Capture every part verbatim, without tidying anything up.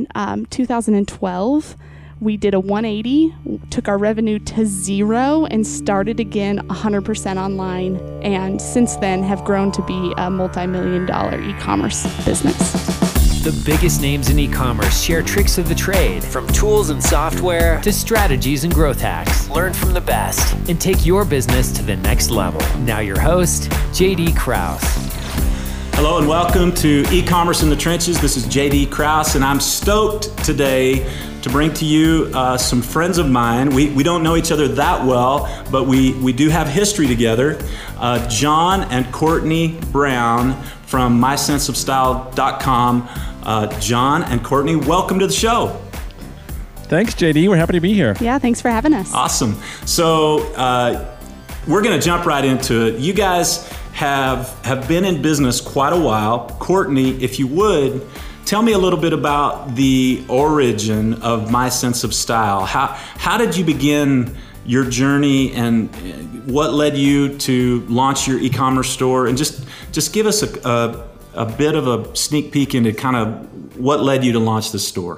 in um, two thousand twelve, we did a one eighty, took our revenue to zero, and started again one hundred percent online. And since then have grown to be a multi-million dollar e-commerce business. The biggest names in e-commerce share tricks of the trade, from tools and software to strategies and growth hacks. Learn from the best and take your business to the next level. Now your host, J D Krause. Hello and welcome to E-Commerce in the Trenches. This is J D Krause, and I'm stoked today to bring to you uh, some friends of mine. We we don't know each other that well, but we, we do have history together. Uh, John and Courtney Brown from my sense of style dot com. Uh, John and Courtney, welcome to the show. Thanks, J D. We're happy to be here. Yeah, thanks for having us. Awesome. So uh, we're going to jump right into it. You guys have have been in business quite a while. Courtney, if you would, tell me a little bit about the origin of My Sense of Style. How how did you begin your journey, and what led you to launch your e-commerce store? And just just give us a, a a bit of a sneak peek into kind of what led you to launch this store.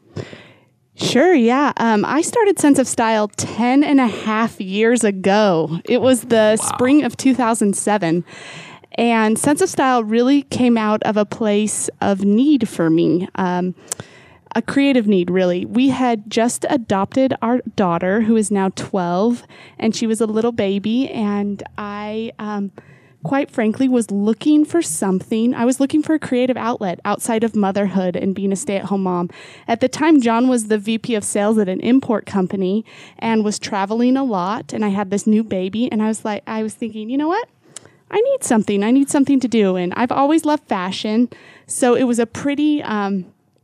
Sure, yeah. Um, I started Sense of Style ten and a half years ago. It was the wow. spring of two thousand seven. And Sense of Style really came out of a place of need for me, um, a creative need, really. We had just adopted our daughter, who is now twelve, and she was a little baby, and I... Um, quite frankly, was looking for something. I was looking for a creative outlet outside of motherhood and being a stay-at-home mom. At the time, John was the V P of sales at an import company and was traveling a lot. And I had this new baby, and I was like, I was thinking, you know what? I need something. I need something to do. And I've always loved fashion, so it was a pretty um,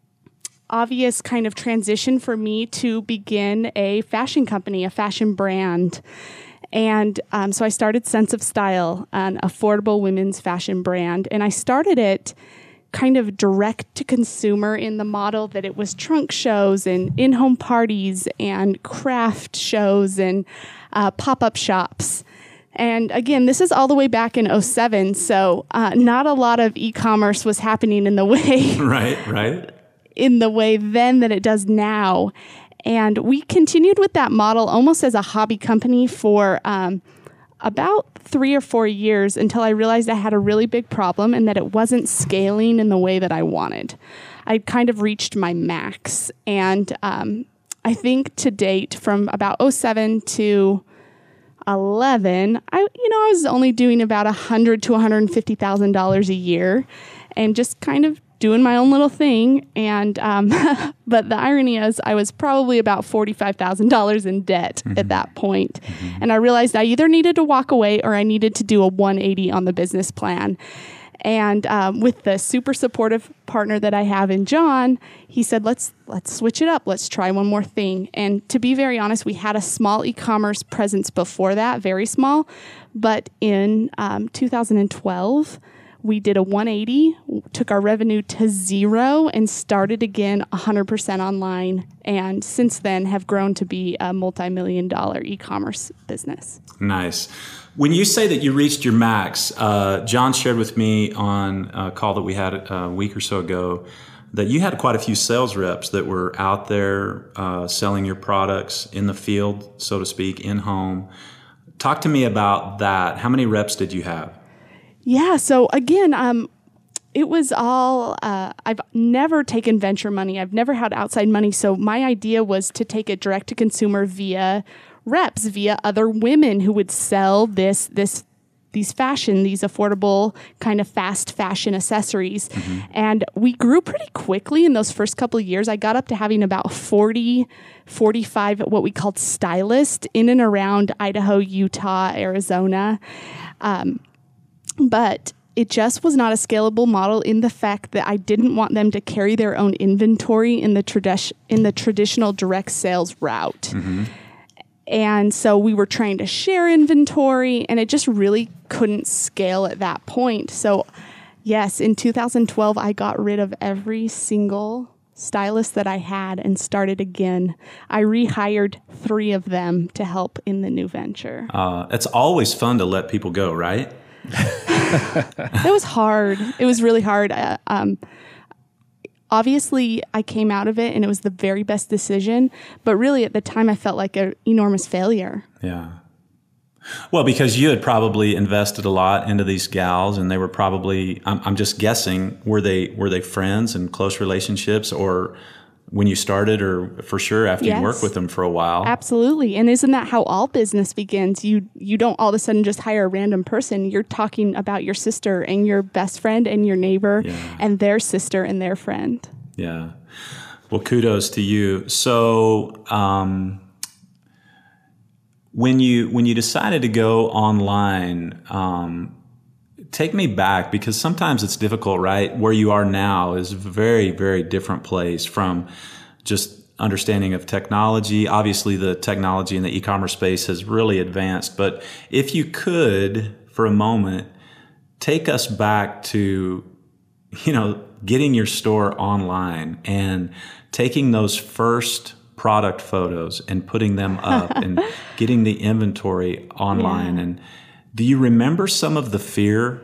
obvious kind of transition for me to begin a fashion company, a fashion brand. And um, so I started Sense of Style, an affordable women's fashion brand. And I started it kind of direct to consumer in the model that it was trunk shows and in-home parties and craft shows and uh, pop-up shops. And again, this is all the way back in oh seven, so uh, not a lot of e-commerce was happening in the way right, right, in the way then that it does now. And we continued with that model almost as a hobby company for um, about three or four years until I realized I had a really big problem and that it wasn't scaling in the way that I wanted. I'd kind of reached my max. And um, I think to date, from about oh seven to eleven, I you know I was only doing about one hundred thousand to one hundred fifty thousand dollars a year, and just kind of doing my own little thing. And um, but the irony is I was probably about forty-five thousand dollars in debt mm-hmm. at that point. Mm-hmm. And I realized I either needed to walk away or I needed to do a one eighty on the business plan. And um, with the super supportive partner that I have in John, he said, let's let's switch it up. Let's try one more thing. And to be very honest, we had a small e-commerce presence before that, very small. But in um, two thousand twelve, we did a one eighty, took our revenue to zero, and started again one hundred percent online. And since then have grown to be a multi-million dollar e-commerce business. Nice. When you say that you reached your max, uh, John shared with me on a call that we had a week or so ago that you had quite a few sales reps that were out there uh, selling your products in the field, so to speak, in-home. Talk to me about that. How many reps did you have? Yeah, so again, um, it was all, uh, I've never taken venture money. I've never had outside money. So my idea was to take it direct to consumer via reps, via other women who would sell this, this, these fashion, these affordable kind of fast fashion accessories. Mm-hmm. And we grew pretty quickly in those first couple of years. I got up to having about forty, forty-five, what we called stylists in and around Idaho, Utah, Arizona. Um, But it just was not a scalable model in the fact that I didn't want them to carry their own inventory in the tradi- in the traditional direct sales route. Mm-hmm. And so we were trying to share inventory, and it just really couldn't scale at that point. So yes, in two thousand twelve, I got rid of every single stylist that I had and started again. I rehired three of them to help in the new venture. Uh, it's always fun to let people go, right? It was hard. It was really hard. Uh, um, obviously I came out of it and it was the very best decision, but really at the time I felt like an enormous failure. Yeah. Well, because you had probably invested a lot into these gals, and they were probably, I'm, I'm just guessing, were they were they friends and close relationships, or when you started, or for sure after Yes. you worked with them for a while? Absolutely. And isn't that how all business begins? You you don't all of a sudden just hire a random person. You're talking about your sister and your best friend and your neighbor Yeah. and their sister and their friend. Yeah. Well, kudos to you. So, um, when you when you decided to go online, um, take me back, because sometimes it's difficult, right? Where you are now is a very, very different place from just understanding of technology. Obviously, the technology in the e-commerce space has really advanced. But if you could, for a moment, take us back to, you know, getting your store online and taking those first product photos and putting them up and getting the inventory online. Yeah. And do you remember some of the fear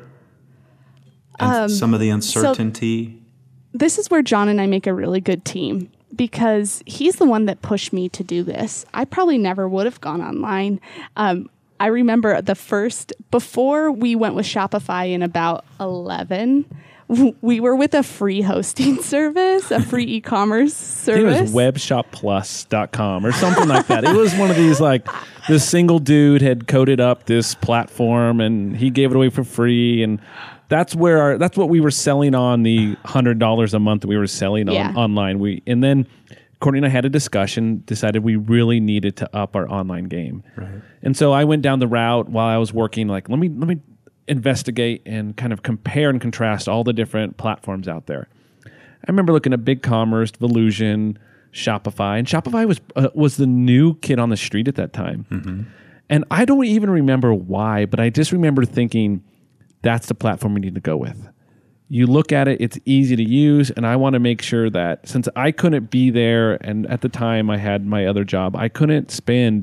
and Um, some of the uncertainty? This is where John and I make a really good team, because he's the one that pushed me to do this. I probably never would have gone online. Um, I remember the first, before we went with Shopify in about eleven, w- we were with a free hosting service, a free e-commerce I think it service. was web shop plus dot com or something like that. It was one of these, like, this single dude had coded up this platform and he gave it away for free. And that's where our, that's what we were selling on the one hundred dollars a month that we were selling Yeah. on online. We And then Courtney and I had a discussion, decided we really needed to up our online game. Right. And so I went down the route while I was working, like, let me let me investigate and kind of compare and contrast all the different platforms out there. I remember looking at BigCommerce, Volusion, Shopify, and Shopify was uh, was the new kid on the street at that time. Mm-hmm. And I don't even remember why, but I just remember thinking, that's the platform we need to go with. You look at it, it's easy to use, and I want to make sure that since I couldn't be there, and at the time I had my other job, I couldn't spend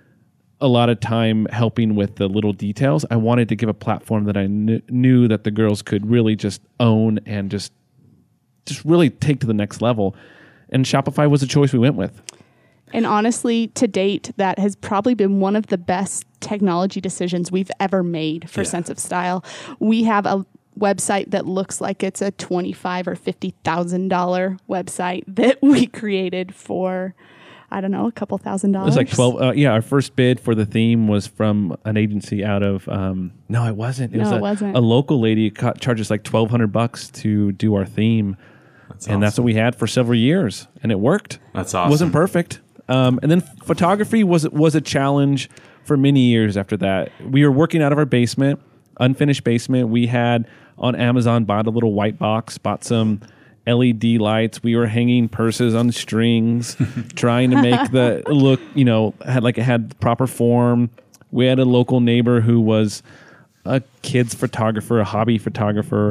a lot of time helping with the little details. I wanted to give a platform that I kn- knew that the girls could really just own and just just really take to the next level. And Shopify was a choice we went with. And honestly, to date, that has probably been one of the best technology decisions we've ever made for Yeah. Sense of Style. We have a website that looks like it's a twenty-five or fifty thousand dollar website that we created for, I don't know, a couple thousand It dollars. was like twelve. Uh, yeah, our first bid for the theme was from an agency out of. Um, no, it wasn't. It No, was it a, wasn't. a local lady ca- charged us like twelve hundred bucks to do our theme, That's and that's awesome. what we had for several years, and it worked. That's It awesome. wasn't perfect. Um, and then photography was was a challenge for many years after that. We were working out of our basement, unfinished basement. We had on Amazon bought a little white box, bought some L E D lights. We were hanging purses on strings, trying to make the look, you know, had like it had proper form. We had a local neighbor who was a kids photographer, a hobby photographer,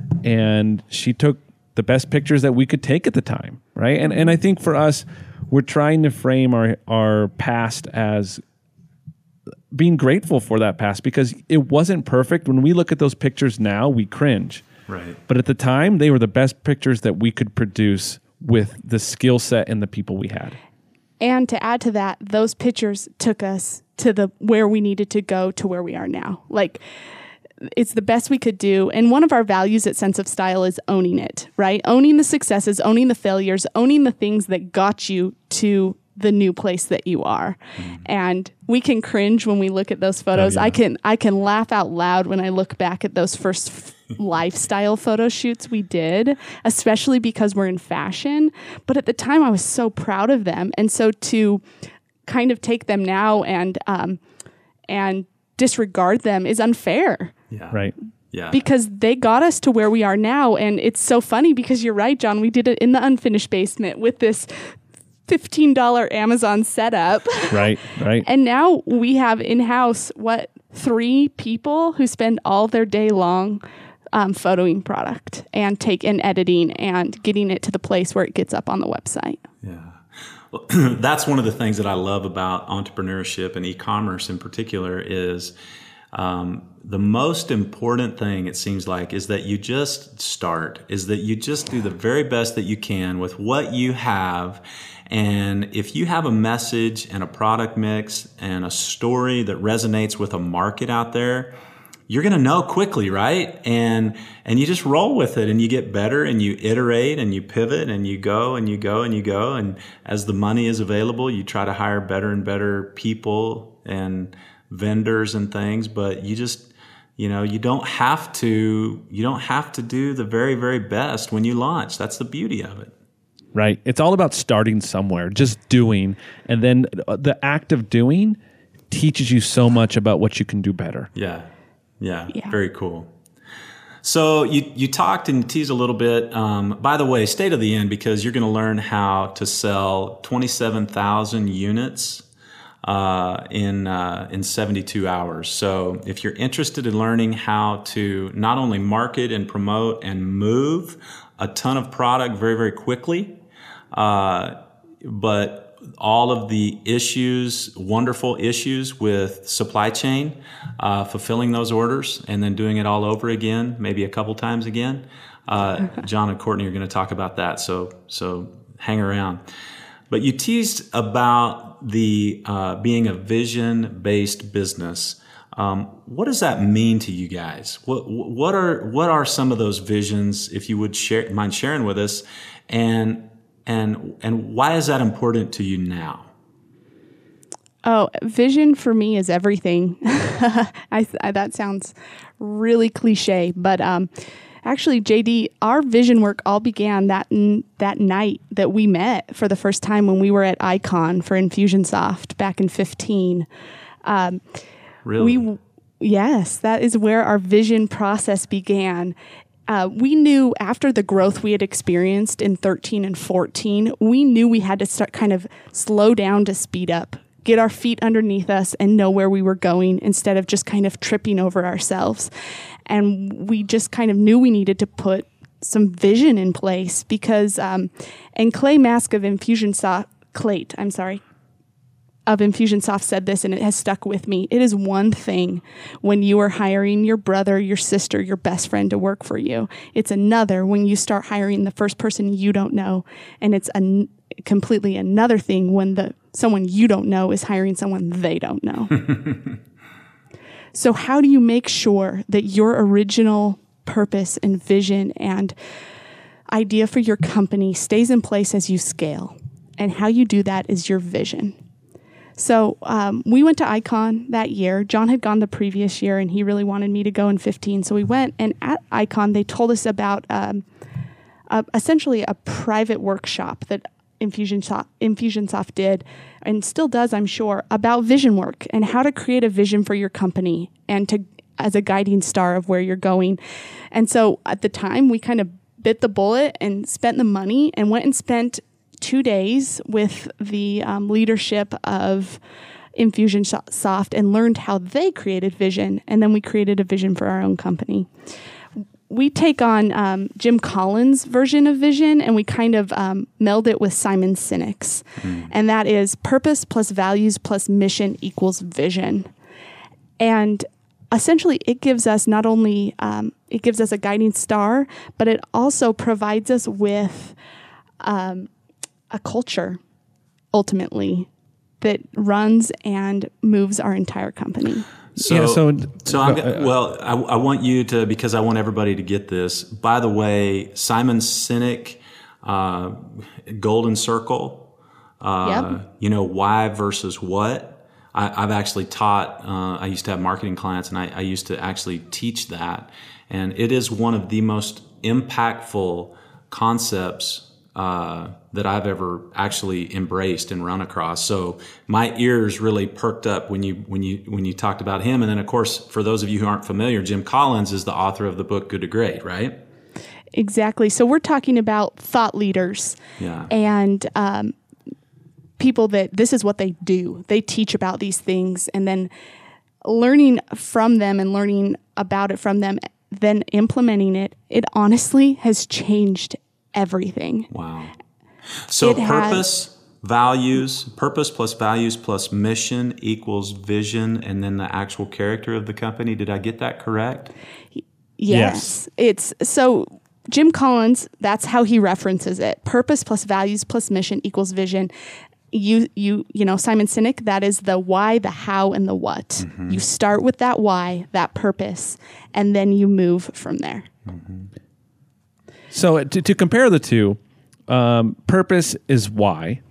and she took the best pictures that we could take at the time, right? And and I think for us, we're trying to frame our our past as being grateful for that past, because it wasn't perfect. When we look at those pictures now, we cringe. Right. But at the time, they were the best pictures that we could produce with the skill set and the people we had. And to add to that, those pictures took us to the where we needed to go to where we are now. Like, it's the best we could do. And one of our values at Sense of Style is owning it, right? Owning the successes, owning the failures, owning the things that got you to the new place that you are. Mm. And we can cringe when we look at those photos. Oh, yeah. I can I can laugh out loud when I look back at those first f- lifestyle photo shoots we did, especially because we're in fashion. But at the time, I was so proud of them. And so to kind of take them now and um, and disregard them is unfair. Yeah. Right. Yeah. Because they got us to where we are now. And it's so funny because you're right, John. We did it in the unfinished basement with this fifteen dollars Amazon setup. Right. Right. And now we have in-house, what, three people who spend all their day long um, photoing product and take and editing and getting it to the place where it gets up on the website. Yeah. Well, that's one of the things that I love about entrepreneurship and e-commerce in particular is Um, the most important thing, it seems like, is that you just start, is that you just do the very best that you can with what you have. And if you have a message and a product mix and a story that resonates with a market out there, you're going to know quickly, right? And and you just roll with it, and you get better, and you iterate, and you pivot, and you go, and you go, and you go. And as the money is available, you try to hire better and better people and vendors and things. But you just, you know, you don't have to, you don't have to do the very, very best when you launch. That's the beauty of it. Right. It's all about starting somewhere, just doing. And then the act of doing teaches you so much about what you can do better. Yeah. Yeah, Yeah. Very cool. So you, you talked and teased a little bit. Um, by the way, stay to the end because you're going to learn how to sell twenty-seven thousand units uh, in uh, in seventy-two hours. So if you're interested in learning how to not only market and promote and move a ton of product very, very quickly, uh, but all of the issues, wonderful issues with supply chain, uh, fulfilling those orders and then doing it all over again, maybe a couple times again. Uh, John and Courtney are going to talk about that, so so hang around. But you teased about the uh, being a vision-based business. Um, what does that mean to you guys? What what are what are some of those visions, if you would share, mind sharing with us, and And and why is that important to you now? Oh, vision for me is everything. I, I, that sounds really cliche, but um, actually, J D, our vision work all began that n- that night that we met for the first time when we were at Icon for Infusionsoft back in fifteen. Um, really? We, yes, that is where our vision process began. Uh, we knew after the growth we had experienced in thirteen and fourteen, we knew we had to start kind of slow down to speed up, get our feet underneath us and know where we were going instead of just kind of tripping over ourselves. And we just kind of knew we needed to put some vision in place because, um, and Clay Mask of Infusionsoft, Clayt, I'm sorry, of Infusionsoft said this, and it has stuck with me. It is one thing when you are hiring your brother, your sister, your best friend to work for you. It's another when you start hiring the first person you don't know, and it's a n- completely another thing when the someone you don't know is hiring someone they don't know. So how do you make sure that your original purpose and vision and idea for your company stays in place as you scale? And how you do that is your vision. So um, we went to Icon that year. John had gone the previous year, and he really wanted me to go in fifteen. So we went, and at Icon, they told us about um, a, essentially a private workshop that Infusionsoft, Infusionsoft did, and still does, I'm sure, about vision work and how to create a vision for your company and to as a guiding star of where you're going. And so at the time, we kind of bit the bullet and spent the money and went and spent two days with the um, leadership of Infusionsoft and learned how they created vision. And then we created a vision for our own company. We take on um, Jim Collins' version of vision and we kind of um, meld it with Simon Sinek's. Mm. And that is purpose plus values plus mission equals vision. And essentially it gives us not only, um, it gives us a guiding star, but it also provides us with um, a culture, ultimately, that runs and moves our entire company. So, yeah, so, so I'm, uh, well, I, I want you to, because I want everybody to get this. By the way, Simon Sinek, uh, Golden Circle, uh, yep. you know, why versus what. I, I've actually taught, uh, I used to have marketing clients, and I, I used to actually teach that. And it is one of the most impactful concepts Uh, that I've ever actually embraced and run across. So my ears really perked up when you when you when you talked about him. And then, of course, for those of you who aren't familiar, Jim Collins is the author of the book Good to Great, right? Exactly. So we're talking about thought leaders yeah. and um, people that this is what they do. They teach about these things, and then learning from them and learning about it from them, then implementing it. It honestly has changed everything. Wow. So it purpose, has, values, purpose plus values plus mission equals vision, and then the actual character of the company. Did I get that correct? Yes. Yes. It's so Jim Collins, that's how he references it. Purpose plus values plus mission equals vision. You, you, you know, Simon Sinek, that is the why, the how, and the what. Mm-hmm. You start with that why, that purpose, and then you move from there. Mm-hmm. So to, to compare the two, um, purpose is why,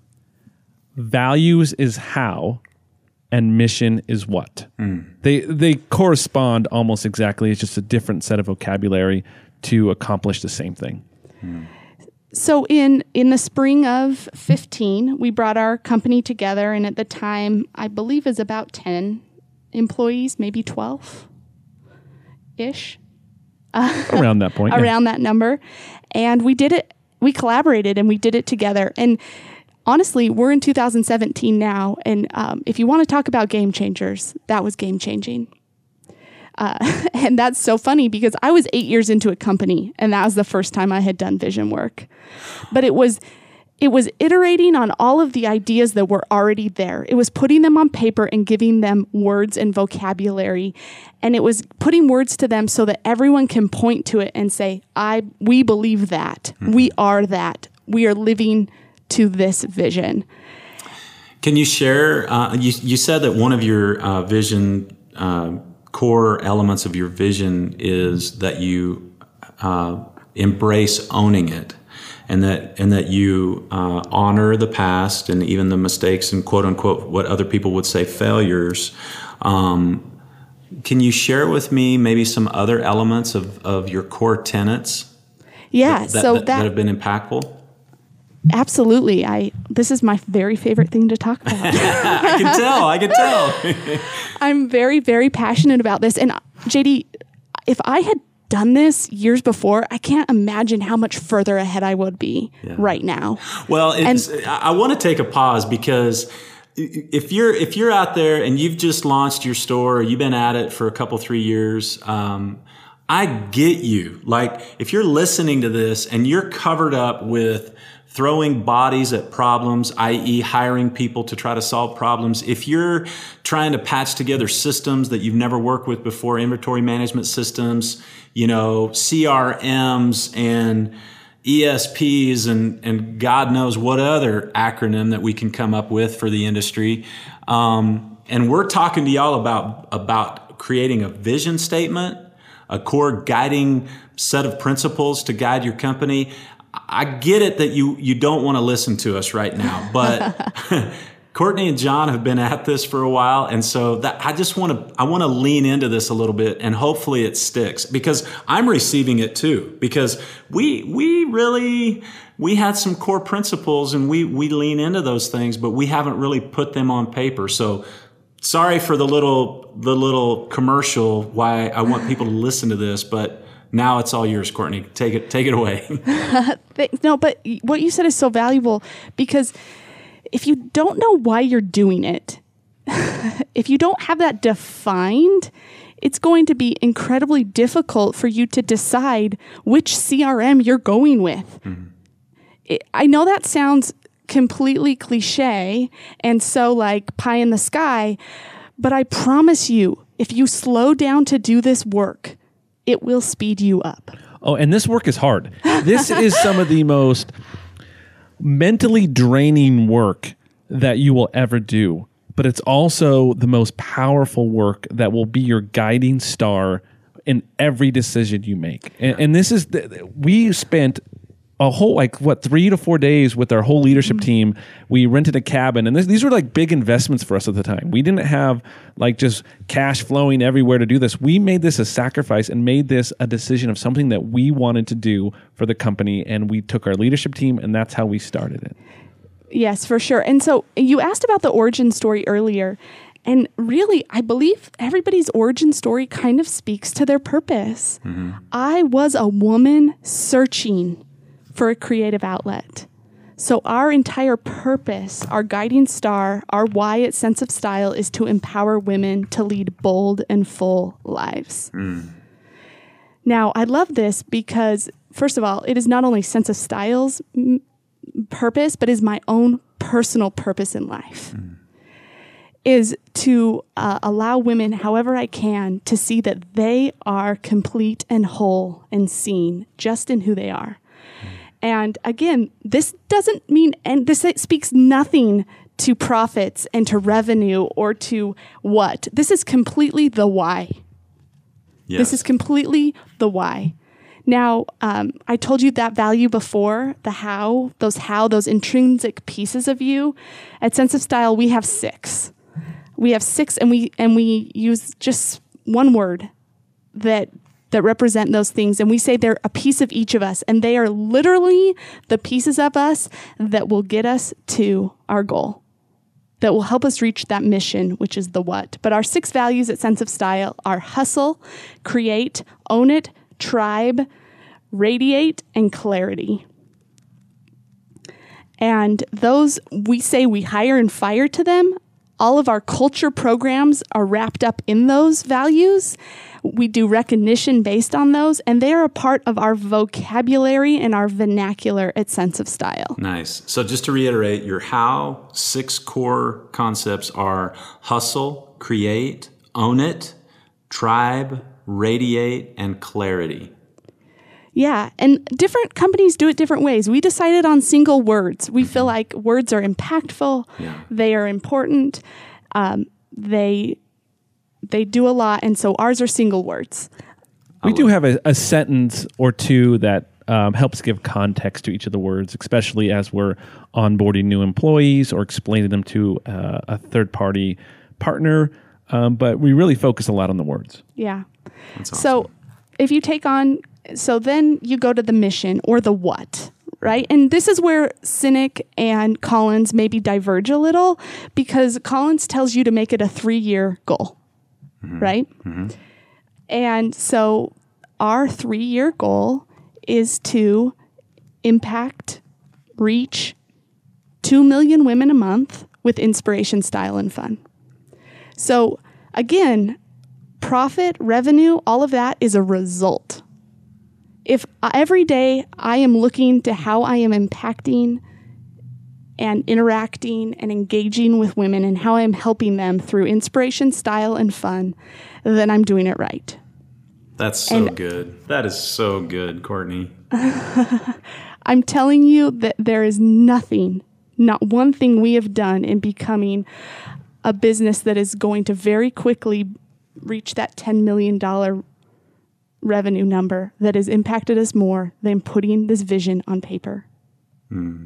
values is how, and mission is what. Mm. They they correspond almost exactly. It's just a different set of vocabulary to accomplish the same thing. Mm. So in in the spring of fifteen, we brought our company together, and at the time, I believe is about ten employees, maybe twelve-ish. Uh, around that point. around yeah. that number. And we did it, we collaborated and we did it together. And honestly, we're in two thousand seventeen now. And um, if you want to talk about game changers, that was game changing. Uh, and that's so funny because I was eight years into a company and that was the first time I had done vision work. But it was it was iterating on all of the ideas that were already there. It was putting them on paper and giving them words and vocabulary. And it was putting words to them so that everyone can point to it and say, I we believe that. Mm-hmm. We are that. We are living to this vision. Can you share, uh, you, you said that one of your uh, vision uh, core elements of your vision is that you uh, embrace owning it, and that and that you uh, honor the past and even the mistakes and quote unquote what other people would say failures. Um, can you share with me maybe some other elements of, of your core tenets? Yeah, that, that, so that, that, that have been impactful. Absolutely. I this is my very favorite thing to talk about. I can tell. I can tell. I'm very, very passionate about this. And J D, if I had done this years before, I can't imagine how much further ahead I would be yeah. right now. Well, it's, and, I want to take a pause because if you're if you're out there and you've just launched your store, or you've been at it for a couple, three years, um, I get you. Like if you're listening to this and you're covered up with throwing bodies at problems, that is hiring people to try to solve problems. If you're trying to patch together systems that you've never worked with before, inventory management systems, you know, C R Ms and E S Ps and, and God knows what other acronym that we can come up with for the industry. Um, and we're talking to y'all about, about creating a vision statement, a core guiding set of principles to guide your company. I get it that you, you don't want to listen to us right now, but Courtney and John have been at this for a while. And so that I just want to, I want to lean into this a little bit and hopefully it sticks because I'm receiving it too, because we, we really, we had some core principles and we, we lean into those things, but we haven't really put them on paper. So sorry for the little, the little commercial why I want people to listen to this, but now it's all yours, Courtney. Take it, take it away. No, but what you said is so valuable because if you don't know why you're doing it, if you don't have that defined, it's going to be incredibly difficult for you to decide which C R M you're going with. Mm-hmm. It, I know that sounds completely cliche and so like pie in the sky, but I promise you, if you slow down to do this work, it will speed you up. Oh, and this work is hard. This is some of the most mentally draining work that you will ever do, but it's also the most powerful work that will be your guiding star in every decision you make. And, and this is, the, we spent a whole, like, what, three to four days with our whole leadership mm-hmm. team. We rented a cabin, and this, these were like big investments for us at the time. We didn't have like just cash flowing everywhere to do this. We made this a sacrifice and made this a decision of something that we wanted to do for the company, and we took our leadership team, and that's how we started it. Yes, for sure. And so you asked about the origin story earlier, and really, I believe everybody's origin story kind of speaks to their purpose. Mm-hmm. I was a woman searching for a creative outlet. So our entire purpose, our guiding star, our why at Sense of Style is to empower women to lead bold and full lives. Mm. Now, I love this because, first of all, it is not only Sense of Style's m- purpose, but is my own personal purpose in life mm. is to uh, allow women, however I can, to see that they are complete and whole and seen just in who they are. Mm. And again, this doesn't mean, and this speaks nothing to profits and to revenue or to what. This is completely the why. Yes. This is completely the why. Now, um, I told you that value before, the how, those how, those intrinsic pieces of you. At Sense of Style, we have six. We have six, and we and we use just one word that that represent those things, and we say they're a piece of each of us, and they are literally the pieces of us that will get us to our goal, that will help us reach that mission, which is the what. But our six values at Sense of Style are hustle, create, own it, tribe, radiate, and clarity. And those, we say we hire and fire to them. All of our culture programs are wrapped up in those values. We do recognition based on those, and they are a part of our vocabulary and our vernacular at Sense of Style. Nice. So just to reiterate, your how six core concepts are hustle, create, own it, tribe, radiate, and clarity. Yeah, and different companies do it different ways. We decided on single words. We feel like words are impactful. Yeah. They are important. Um, they they do a lot, and so ours are single words. We do have a, a sentence or two that um, helps give context to each of the words, especially as we're onboarding new employees or explaining them to uh, a third-party partner. Um, but we really focus a lot on the words. Yeah. That's awesome. So if you take on, so then you go to the mission or the what, right? And this is where Cynic and Collins maybe diverge a little, because Collins tells you to make it a three-year goal, mm-hmm. right? Mm-hmm. And so our three-year goal is to impact, reach two million women a month with inspiration, style, and fun. So again, profit, revenue, all of that is a result. If every day I am looking to how I am impacting and interacting and engaging with women and how I'm helping them through inspiration, style, and fun, then I'm doing it right. That's so and good. That is so good, Courtney. I'm telling you that there is nothing, not one thing we have done in becoming a business that is going to very quickly reach that ten million dollars revenue number that has impacted us more than putting this vision on paper. Mm.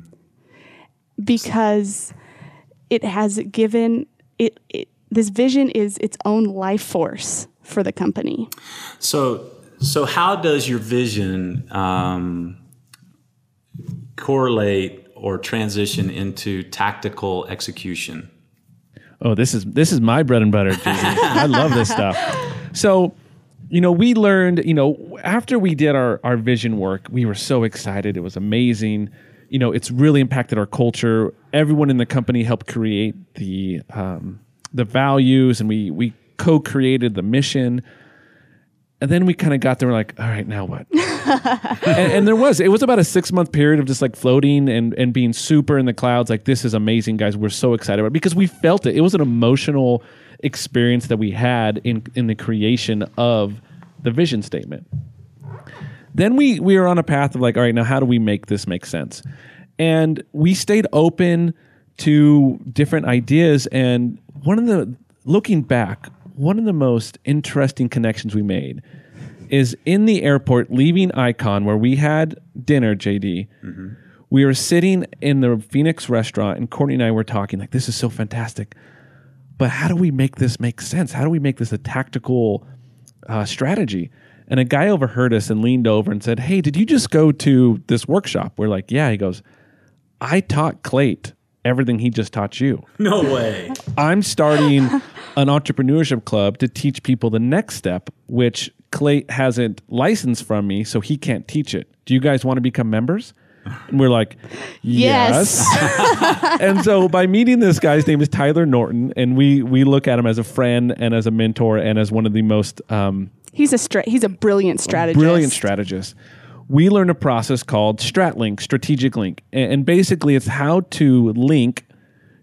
Because it has given, it, it this vision is its own life force for the company. So, so how does your vision um, correlate or transition into tactical execution? Oh, this is this is my bread and butter, J D. I love this stuff. So, you know, we learned, you know, after we did our, our vision work, we were so excited. It was amazing. You know, it's really impacted our culture. Everyone in the company helped create the um, the values, and we we co-created the mission. And then we kind of got there, we're like, all right, now what? and, and there was, it was about a six month period of just like floating and, and being super in the clouds. Like, this is amazing, guys. We're so excited about it because we felt it. It was an emotional experience that we had in, in the creation of the vision statement. Then we, we were on a path of like, all right, now how do we make this make sense? And we stayed open to different ideas. And one of the, looking back, one of the most interesting connections we made is in the airport, leaving Icon, where we had dinner, J D. Mm-hmm. We were sitting in the Phoenix restaurant, and Courtney and I were talking, like, this is so fantastic. But how do we make this make sense? How do we make this a tactical uh, strategy? And a guy overheard us and leaned over and said, hey, did you just go to this workshop? We're like, yeah. He goes, I taught Clayt everything he just taught you. No way. I'm starting an entrepreneurship club to teach people the next step, which Clayt hasn't licensed from me, so he can't teach it. Do you guys want to become members? And we're like, yes. yes. And so by meeting this guy, his name is Tyler Norton, and we we look at him as a friend and as a mentor and as one of the most... Um, he's a stra- he's a brilliant strategist. Brilliant strategist. We learned a process called StratLink, Strategic Link. And, and basically it's how to link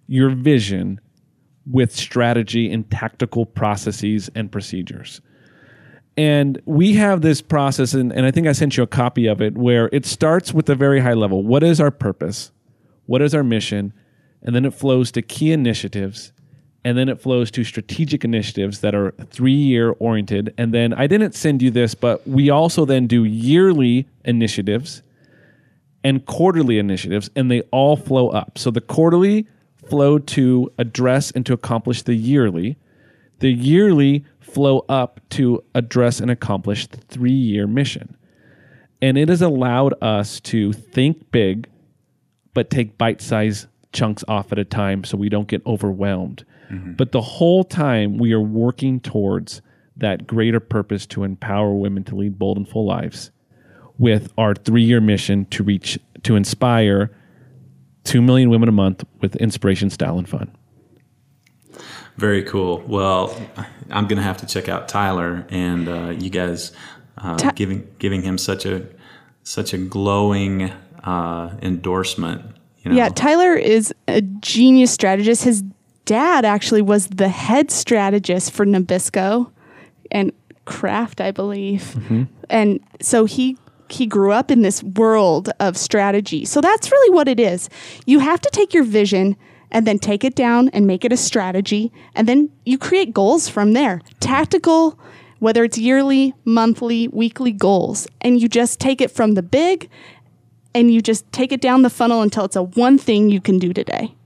your vision with strategy and tactical processes and procedures. And we have this process, and, and I think I sent you a copy of it, where it starts with a very high level. What is our purpose? What is our mission? And then it flows to key initiatives. And then it flows to strategic initiatives that are three-year oriented. And then I didn't send you this, but we also then do yearly initiatives and quarterly initiatives, and they all flow up. So the quarterly flow to address and to accomplish the yearly. The yearly flow up to address and accomplish the three-year mission. And it has allowed us to think big, but take bite-sized chunks off at a time so we don't get overwhelmed. Mm-hmm. But the whole time we are working towards that greater purpose to empower women to lead bold and full lives with our three-year mission to reach, to inspire two million women a month with inspiration, style, and fun. Very cool. Well, I'm going to have to check out Tyler, and uh, you guys uh, Ty- giving giving him such a such a glowing uh, endorsement. You know? Yeah, Tyler is a genius strategist. His dad actually was the head strategist for Nabisco and Kraft, I believe, mm-hmm. and so he. He grew up in this world of strategy. So that's really what it is. You have to take your vision and then take it down and make it a strategy. And then you create goals from there. Tactical, whether it's yearly, monthly, weekly goals. And you just take it from the big and you just take it down the funnel until it's a one thing you can do today.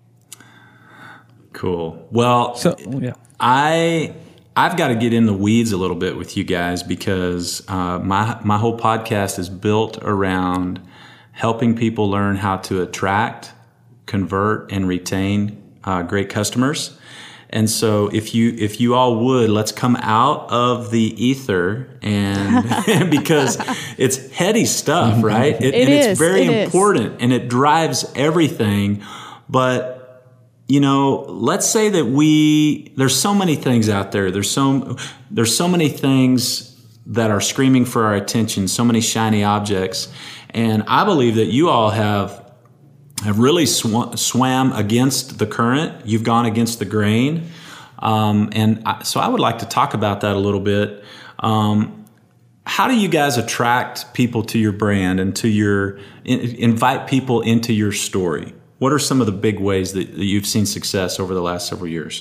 Cool. Well, so, yeah. I... I've got to get in the weeds a little bit with you guys because uh, my my whole podcast is built around helping people learn how to attract, convert, and retain uh, great customers. And so, if you if you all would, let's come out of the ether, and because it's heady stuff, right? It, it and is, it's very it important, is. and it drives everything, but. You know, let's say that we, there's so many things out there. There's so, there's so many things that are screaming for our attention, so many shiny objects. And I believe that you all have, have really sw- swam against the current. You've gone against the grain. Um, and I, so I would like to talk about that a little bit. Um, how do you guys attract people to your brand and to your, in, invite people into your story? What are some of the big ways that, that you've seen success over the last several years?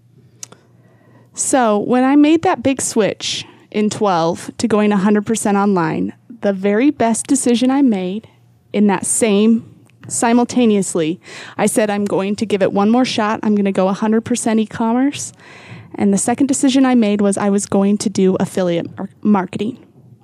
So when I made that big switch in twelve to going one hundred percent online, the very best decision I made in that same simultaneously, I said, I'm going to give it one more shot. I'm going to go one hundred percent e-commerce. And the second decision I made was I was going to do affiliate mar- marketing.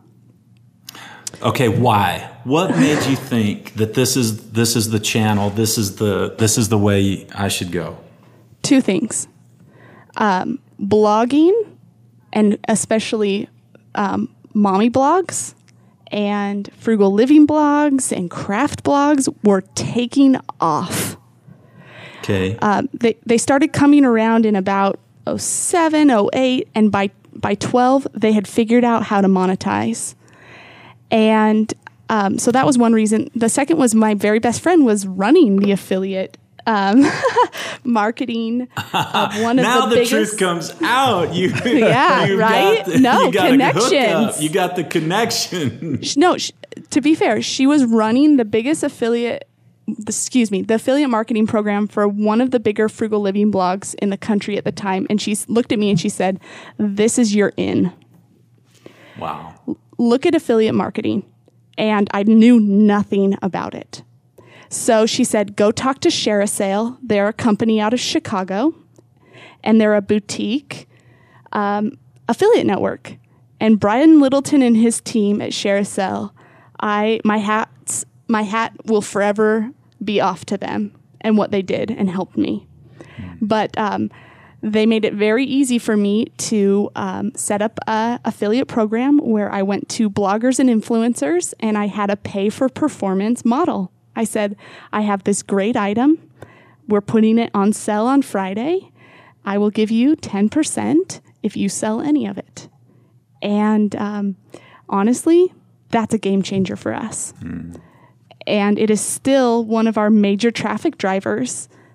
Okay, why? What made you think that this is this is the channel, this is the this is the way I should go? Two things. Um, blogging, and especially um, mommy blogs and frugal living blogs and craft blogs were taking off. Okay. Um, they, they started coming around in about oh seven, oh eight, and by, by twelve, they had figured out how to monetize. And um, so that was one reason. The second was my very best friend was running the affiliate um, marketing of one of now the, the biggest. Now the truth comes out. You, yeah, you right? The, no, you got connections. You got the connection. No, sh- to be fair, she was running the biggest affiliate, excuse me, the affiliate marketing program for one of the bigger frugal living blogs in the country at the time. And she looked at me and she said, this is your in. Wow. Look at affiliate marketing. And I knew nothing about it. So she said, go talk to ShareASale. They're a company out of Chicago, and they're a boutique um, affiliate network. And Brian Littleton and his team at ShareASale, I my hats my hat will forever be off to them and what they did and helped me. Mm. But um, they made it very easy for me to um, set up a affiliate program where I went to bloggers and influencers, and I had a pay for performance model. I said, I have this great item. We're putting it on sale on Friday. I will give you ten percent if you sell any of it. And um, honestly, that's a game changer for us. Mm. And it is still one of our major traffic drivers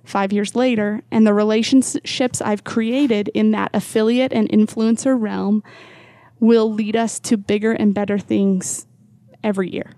five years later, and the relationships I've created in that affiliate and influencer realm will lead us to bigger and better things every year.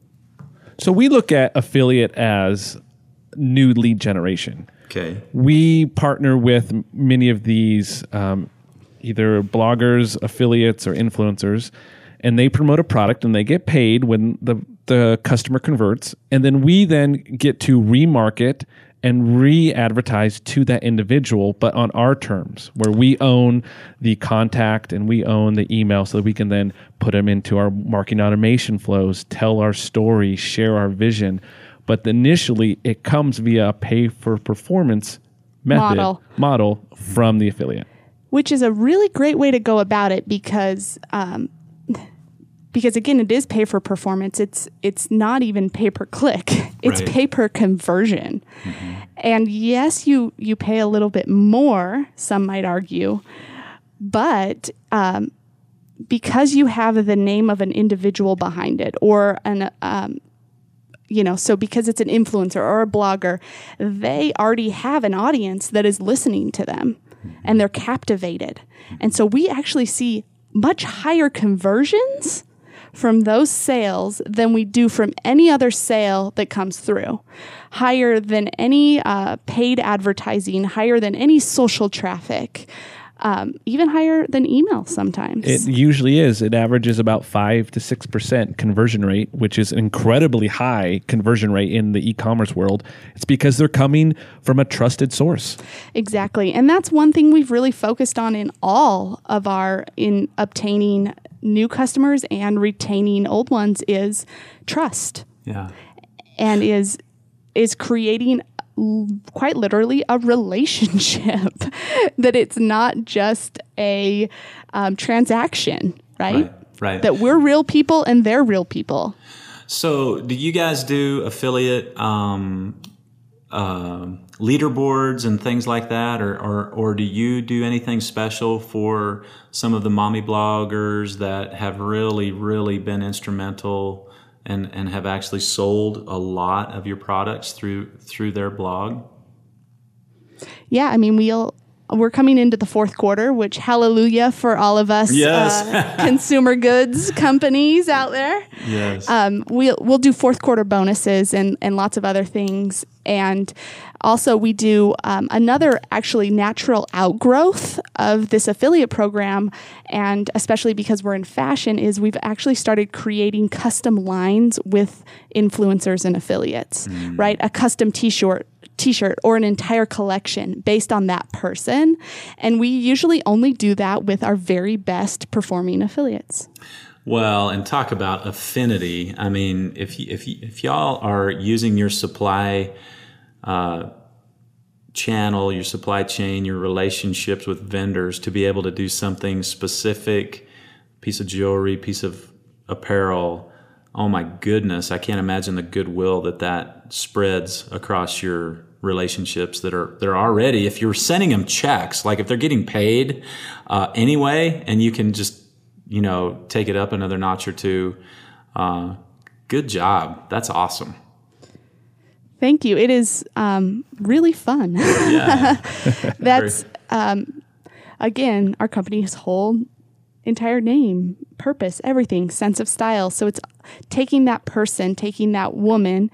So we look at affiliate as new lead generation. Okay. We partner with many of these um, either bloggers, affiliates, or influencers, and they promote a product and they get paid when the, the customer converts. And then we then get to remarket and re-advertise to that individual, but on our terms, where we own the contact and we own the email so that we can then put them into our marketing automation flows, tell our story, share our vision. But initially, it comes via a pay-for-performance method Model. model from the affiliate. Which is a really great way to go about it because, um, because again, it is pay for performance. It's it's not even pay per click. It's Right. pay per conversion. Mm-hmm. And yes, you you pay a little bit more. Some might argue, but um, because you have the name of an individual behind it, or an um, you know, so because it's an influencer or a blogger, they already have an audience that is listening to them and they're captivated. And so we actually see much higher conversions from those sales than we do from any other sale that comes through. Higher than any uh, paid advertising, higher than any social traffic. Um, even higher than email sometimes. It usually is. It averages about five to six percent conversion rate, which is an incredibly high conversion rate in the e-commerce world. It's because they're coming from a trusted source. Exactly. And that's one thing we've really focused on in all of our, in obtaining new customers and retaining old ones, is trust. Yeah. And is is creating quite literally a relationship, that it's not just a um, transaction, right? Right, right. That we're real people and they're real people. So, do you guys do affiliate um, uh, leaderboards and things like that, or, or or do you do anything special for some of the mommy bloggers that have really, really been instrumental and, and have actually sold a lot of your products through through their blog? Yeah, I mean, we'll we're coming into the fourth quarter, which hallelujah for all of us Yes. uh, consumer goods companies out there. Yes. Um, we'll we'll do fourth quarter bonuses and and lots of other things, and also we do um, another actually natural outgrowth of this affiliate program, and especially because we're in fashion, is we've actually started creating custom lines with influencers and affiliates, mm. right? A custom T-shirt. T-shirt or an entire collection based on that person. And we usually only do that with our very best performing affiliates. Well, and talk about affinity. I mean, if y- if y- if y'all are using your supply uh, channel, your supply chain, your relationships with vendors to be able to do something specific, piece of jewelry, piece of apparel, oh my goodness, I can't imagine the goodwill that that spreads across your relationships that are they're already, if you're sending them checks, like if they're getting paid uh, anyway, and you can just, you know, take it up another notch or two. Uh, good job. That's awesome. Thank you. It is um, really fun. Yeah. That's, um, again, our company's whole entire name, purpose, everything, sense of style. So it's taking that person, taking that woman,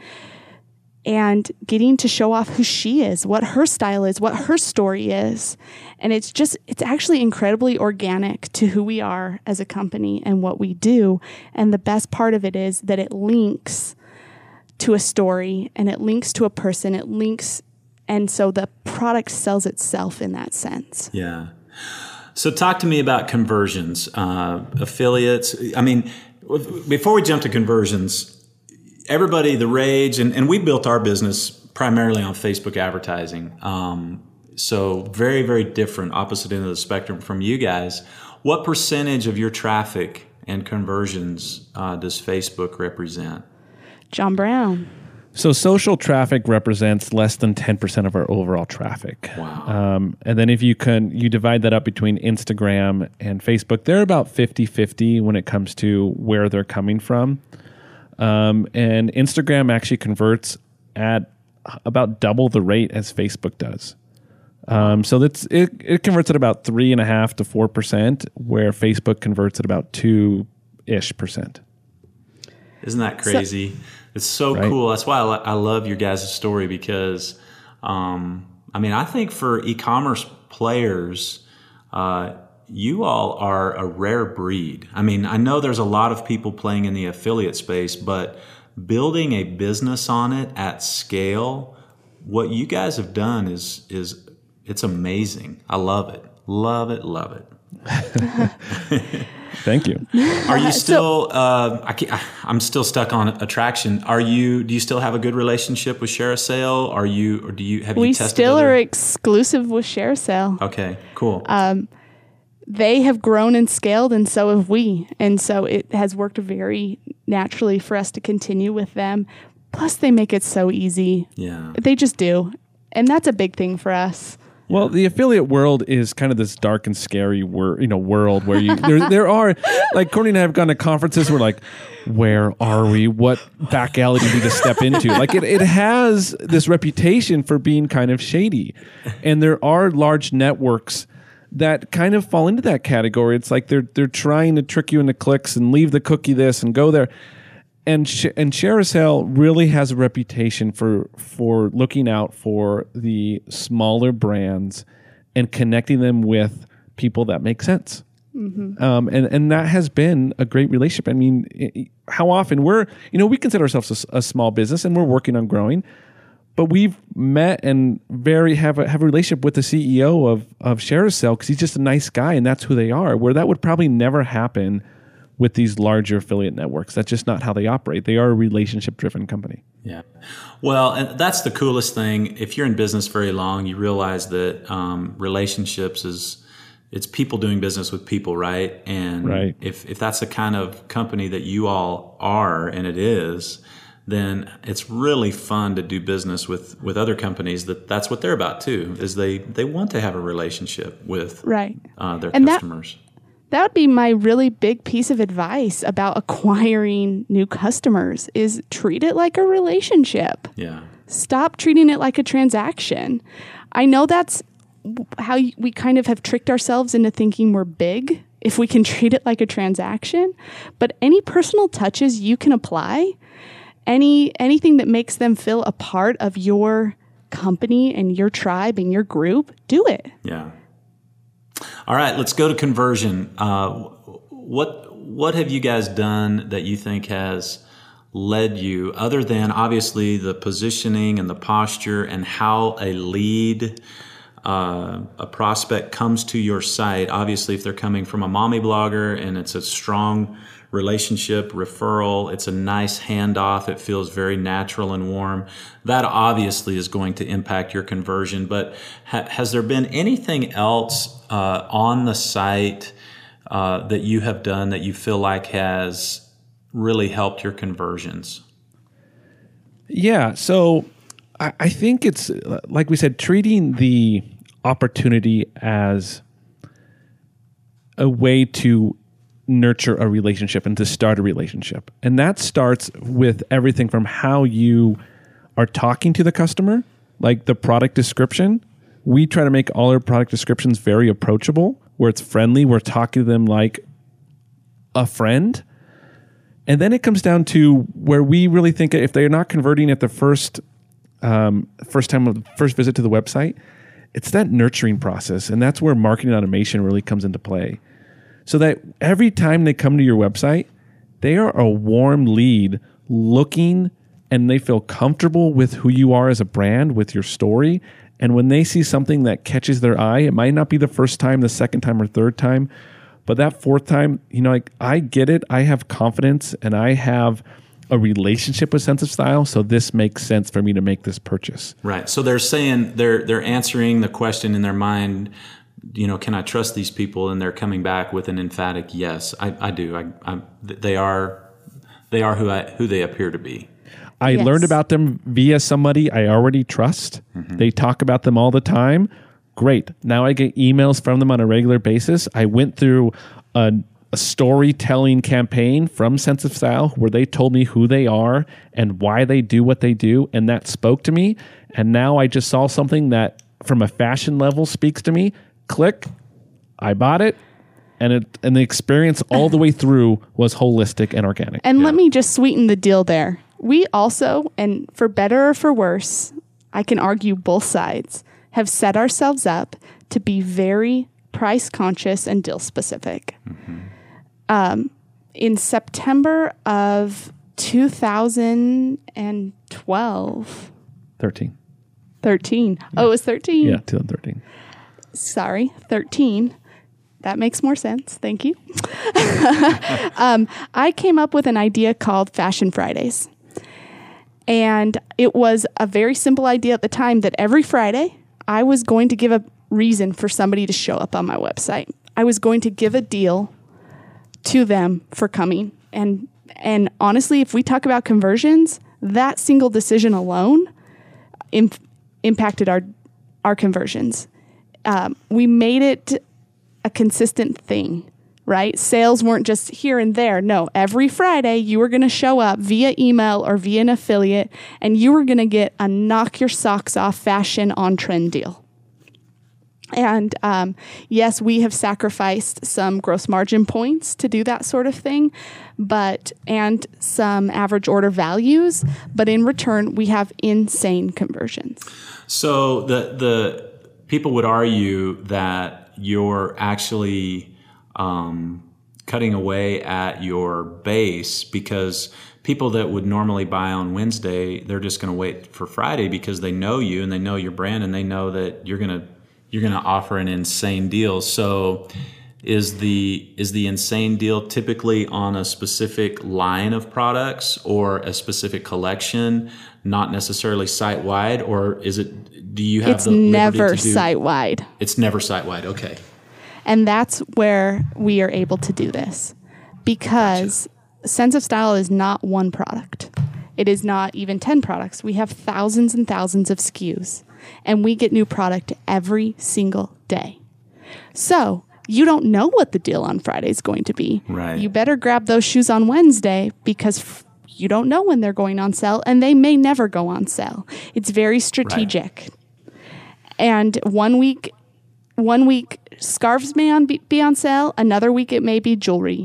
and getting to show off who she is, what her style is, what her story is. And it's just, it's actually incredibly organic to who we are as a company and what we do. And the best part of it is that it links to a story and it links to a person, it links, and so the product sells itself in that sense. Yeah. So talk to me about conversions, uh, affiliates. I mean, before we jump to conversions, everybody, the rage, and, and we built our business primarily on Facebook advertising. Um, so very, very different, opposite end of the spectrum from you guys. What percentage of your traffic and conversions uh, does Facebook represent? John Brown. So social traffic represents less than ten percent of our overall traffic. Wow. Um, and then if you can, you divide that up between Instagram and Facebook, they're about fifty-fifty when it comes to where they're coming from. Um, and Instagram actually converts at about double the rate as Facebook does. Um, so that's it, it converts at about three and a half to four percent, where Facebook converts at about two ish percent. Isn't that crazy? So, it's so right? cool. That's why I, I love your guys' story, because, um, I mean, I think for e-commerce players, uh, you all are a rare breed. I mean, I know there's a lot of people playing in the affiliate space, but building a business on it at scale, what you guys have done is is it's amazing. I love it. Love it. Love it. Thank you. Are you still? Uh, I can't, I'm still stuck on attraction. Are you? Do you still have a good relationship with ShareASale? Are you? Or do you have we you tested? We still other? are exclusive with ShareASale. Okay. Cool. Um, they have grown and scaled, and so have we. And so it has worked very naturally for us to continue with them. Plus, they make it so easy. Yeah. They just do, and that's a big thing for us. Well, the affiliate world is kind of this dark and scary wor- you know, world where you there there are, like Courtney and I have gone to conferences where like, where are we? What back alley do we need to step into? Like it, it has this reputation for being kind of shady. And there are large networks that kind of fall into that category. It's like they're they're trying to trick you into clicks and leave the cookie this and go there. And sh- and ShareASale really has a reputation for for looking out for the smaller brands and connecting them with people that make sense. Mm-hmm. Um, and and that has been a great relationship. I mean, it, how often we're you know we consider ourselves a, a small business and we're working on growing, but we've met and very have a have a relationship with the C E O of of ShareASale because he's just a nice guy and that's who they are. Where that would probably never happen with these larger affiliate networks. That's just not how they operate. They are a relationship-driven company. Yeah. Well, and that's the coolest thing. If you're in business very long, you realize that um, relationships is, it's people doing business with people, right? And right. if if that's the kind of company that you all are, and it is, then it's really fun to do business with, with other companies that that's what they're about too, is they, they want to have a relationship with right. uh, their and customers. That- That would be my really big piece of advice about acquiring new customers is treat it like a relationship. Yeah. Stop treating it like a transaction. I know that's how we kind of have tricked ourselves into thinking we're big if we can treat it like a transaction, but any personal touches you can apply, any anything that makes them feel a part of your company and your tribe and your group, do it. Yeah. All right, let's go to conversion. Uh, what what have you guys done that you think has led you, other than obviously the positioning and the posture and how a lead, uh, a prospect comes to your site? Obviously, if they're coming from a mommy blogger and it's a strong relationship, referral, it's a nice handoff, it feels very natural and warm, that obviously is going to impact your conversion. But ha- has there been anything else uh, on the site uh, that you have done that you feel like has really helped your conversions? Yeah, so I, I think it's, like we said, treating the opportunity as a way to nurture a relationship and to start a relationship. And that starts with everything from how you are talking to the customer, like the product description. We try to make all our product descriptions very approachable, where it's friendly. We're talking to them like a friend. And then it comes down to where we really think if they're not converting at the first um, first time of first visit to the website, it's that nurturing process. And that's where marketing automation really comes into play. So that every time they come to your website, they are a warm lead looking and they feel comfortable with who you are as a brand, with your story. And when they see something that catches their eye, it might not be the first time, the second time, or third time, but that fourth time, you know, like I get it. I have confidence and I have a relationship with Sense of Style, so this makes sense for me to make this purchase. Right. So they're saying they're they're answering the question in their mind, you know, can I trust these people? And they're coming back with an emphatic yes. I, I do. I, I, they are they are who I, who they appear to be. I yes. learned about them via somebody I already trust. Mm-hmm. They talk about them all the time. Great. Now I get emails from them on a regular basis. I went through a, a storytelling campaign from Sense of Style where they told me who they are and why they do what they do, and that spoke to me. And now I just saw something that from a fashion level speaks to me. Click, I bought it, and it and the experience all the way through was holistic and organic. And yeah. let me just sweeten the deal there. We also, and for better or for worse, I can argue both sides, have set ourselves up to be very price conscious and deal specific. Mm-hmm. Um, in September of two thousand twelve. thirteen. thirteen. Yeah. Oh, it was thirteen? Yeah, twenty thirteen. Sorry, thirteen. That makes more sense. Thank you. um, I came up with an idea called Fashion Fridays. And it was a very simple idea at the time that every Friday I was going to give a reason for somebody to show up on my website. I was going to give a deal to them for coming. And and honestly, if we talk about conversions, that single decision alone imp- impacted our our conversions. Um, we made it a consistent thing, right? Sales weren't just here and there. No, every Friday you were going to show up via email or via an affiliate, and you were going to get a knock your socks off fashion on trend deal. And um, yes, we have sacrificed some gross margin points to do that sort of thing, but and some average order values. But in return, we have insane conversions. So the the people would argue that you're actually um, cutting away at your base because people that would normally buy on Wednesday, they're just going to wait for Friday because they know you and they know your brand and they know that you're going to you're going to offer an insane deal. So is the is the insane deal typically on a specific line of products or a specific collection, not necessarily site-wide, or is it, do you have it's the liberty never to do, site-wide. It's never site-wide, okay. And that's where we are able to do this because gotcha. Sense of Style is not one product. It is not even ten products. We have thousands and thousands of S K Us, and we get new product every single day. So you don't know what the deal on Friday is going to be. Right. You better grab those shoes on Wednesday because f- you don't know when they're going on sale, and they may never go on sale. It's very strategic. Right. And one week, one week scarves may on be, be on sale. Another week it may be jewelry.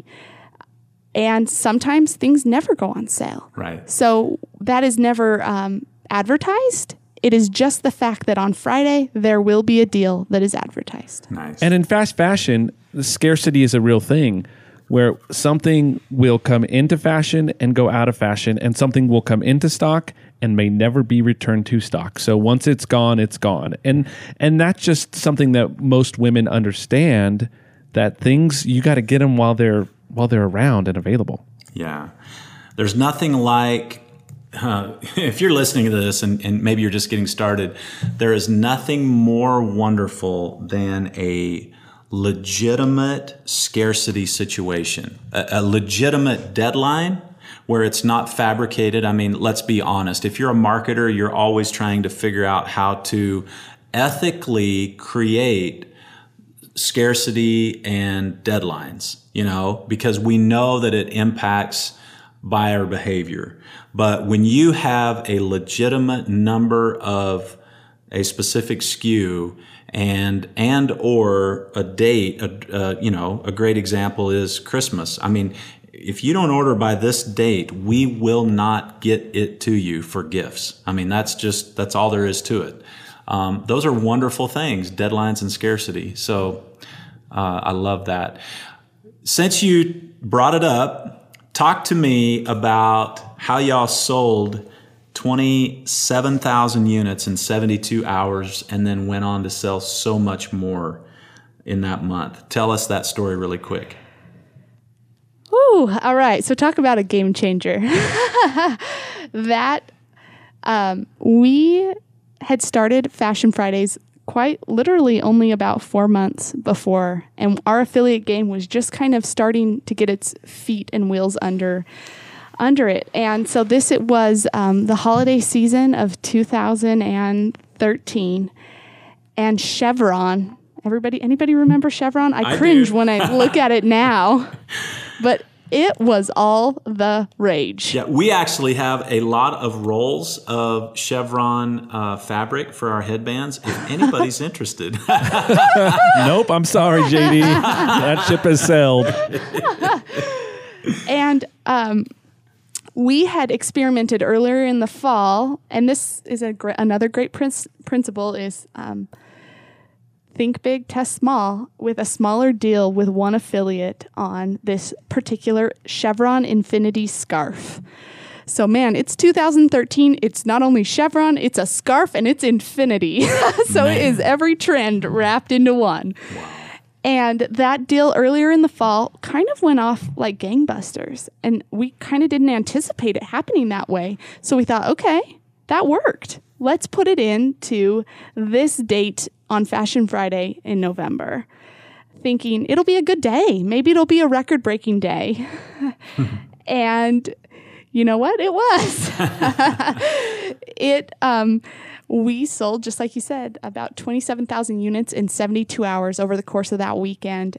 And sometimes things never go on sale. Right. So that is never um, advertised. It is just the fact that on Friday, there will be a deal that is advertised. Nice. And in fast fashion, the scarcity is a real thing where something will come into fashion and go out of fashion, and something will come into stock and may never be returned to stock. So once it's gone, it's gone. And and that's just something that most women understand, that things, you got to get them while they're while they're around and available. Yeah. There's nothing like Uh, if you're listening to this and, and maybe you're just getting started, there is nothing more wonderful than a legitimate scarcity situation, a, a legitimate deadline where it's not fabricated. I mean, let's be honest. If you're a marketer, you're always trying to figure out how to ethically create scarcity and deadlines, you know, because we know that it impacts buyer behavior. But when you have a legitimate number of a specific S K U and and or a date, a, uh, you know, a great example is Christmas. I mean, if you don't order by this date, we will not get it to you for gifts. I mean, that's just, that's all there is to it. Um, those are wonderful things, deadlines and scarcity. So uh, I love that. Since you brought it up, talk to me about how y'all sold twenty-seven thousand units in seventy-two hours and then went on to sell so much more in that month. Tell us that story really quick. Ooh, all right. So talk about a game changer. that um, we had started Fashion Fridays quite literally only about four months before, and our affiliate game was just kind of starting to get its feet and wheels under under it. And so this it was um, the holiday season of two thousand thirteen, and Chevron Everybody, anybody remember Chevron? I, I cringe do. when I look at it now, but it was all the rage. Yeah, we actually have a lot of rolls of Chevron uh, fabric for our headbands. If anybody's interested. Nope, I'm sorry, J D. That ship has sailed. And um, we had experimented earlier in the fall, and this is a gr- another great princ- principle is um, think big, test small, with a smaller deal with one affiliate on this particular Chevron Infinity scarf. So, man, it's two thousand thirteen. It's not only Chevron, it's a scarf, and it's Infinity. So Man. it is every trend wrapped into one. Wow. And that deal earlier in the fall kind of went off like gangbusters. And we kind of didn't anticipate it happening that way. So we thought, okay, that worked. Let's put it into this date on Fashion Friday in November, thinking it'll be a good day. Maybe it'll be a record-breaking day. And you know what? It was. it um, we sold, just like you said, about twenty-seven thousand units in seventy-two hours over the course of that weekend.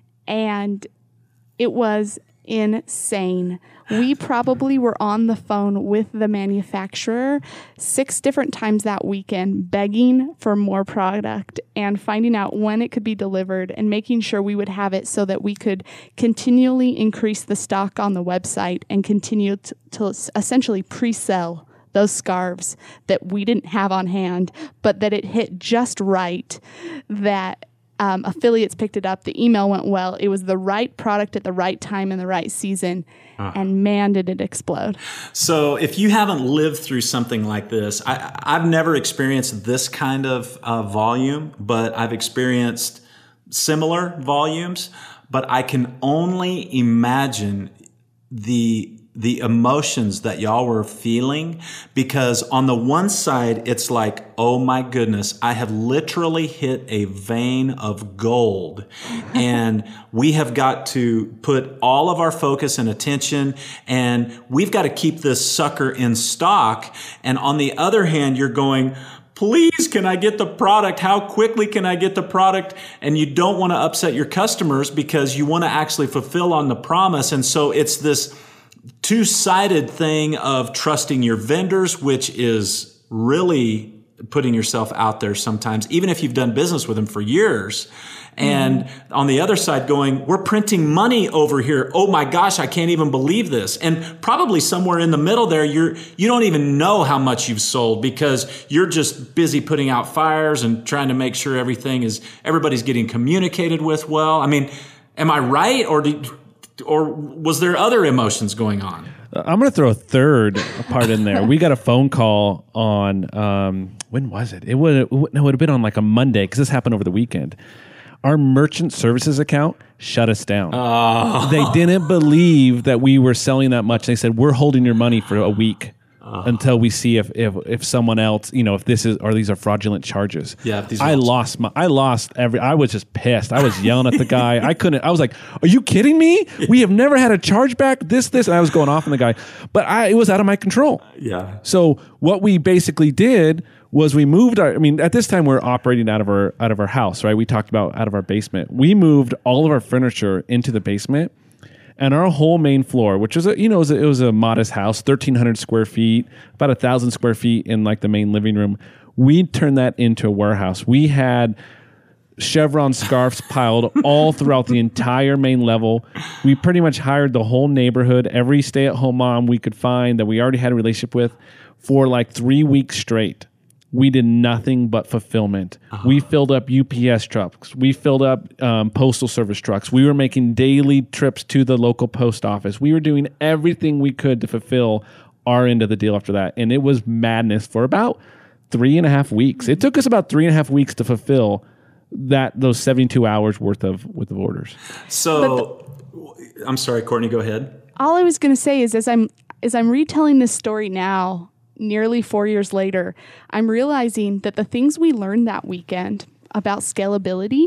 And it was insane. We probably were on the phone with the manufacturer six different times that weekend, begging for more product and finding out when it could be delivered and making sure we would have it so that we could continually increase the stock on the website and continue to, to essentially pre-sell those scarves that we didn't have on hand, but that it hit just right, that Um, affiliates picked it up. The email went well. It was the right product at the right time in the right season. Uh-huh. And man, did it explode. So if you haven't lived through something like this, I, I've never experienced this kind of uh, volume, but I've experienced similar volumes. But I can only imagine the the emotions that y'all were feeling, because on the one side, it's like, oh my goodness, I have literally hit a vein of gold. And we have got to put all of our focus and attention, and we've got to keep this sucker in stock. And on the other hand, you're going, please, can I get the product? How quickly can I get the product? And you don't want to upset your customers because you want to actually fulfill on the promise. And so it's this two-sided thing of trusting your vendors, which is really putting yourself out there sometimes, even if you've done business with them for years. And mm-hmm. on the other side going, we're printing money over here. Oh my gosh, I can't even believe this. And probably somewhere in the middle there, you're, you don't even know how much you've sold because you're just busy putting out fires and trying to make sure everything is, everybody's getting communicated with well. I mean, am I right? Or did, or was there other emotions going on? I'm going to throw a third part in there. We got a phone call on, um, when was it? It would, no, it would have been on like a Monday because this happened over the weekend. Our merchant services account shut us down. Oh. They didn't believe that we were selling that much. They said, we're holding your money for a week oh. until we see if, if if someone else, you know, if this is, or these are fraudulent charges. Yeah. If these I lost my, I lost every, I was just pissed. I was yelling at the guy. I couldn't, I was like, are you kidding me? We have never had a chargeback, this, this. And I was going off on the guy, but I, it was out of my control. Yeah. So what we basically did was we moved our, I mean, at this time we're operating out of our out of our house, right? We talked about out of our basement. We moved all of our furniture into the basement, and our whole main floor, which was a, you know, it was a, it was a modest house, thirteen hundred square feet, about a thousand square feet in like the main living room. We turned that into a warehouse. We had Chevron scarves piled all throughout the entire main level. We pretty much hired the whole neighborhood, every stay-at-home mom we could find that we already had a relationship with, for like three weeks straight. We did nothing but fulfillment. Uh-huh. We filled up U P S trucks. We filled up um, postal service trucks. We were making daily trips to the local post office. We were doing everything we could to fulfill our end of the deal after that. And it was madness for about three and a half weeks. It took us about three and a half weeks to fulfill that those seventy-two hours worth of worth of orders. So, the, I'm sorry, Courtney, go ahead. All I was going to say is as I'm as I'm retelling this story now, nearly four years later, I'm realizing that the things we learned that weekend about scalability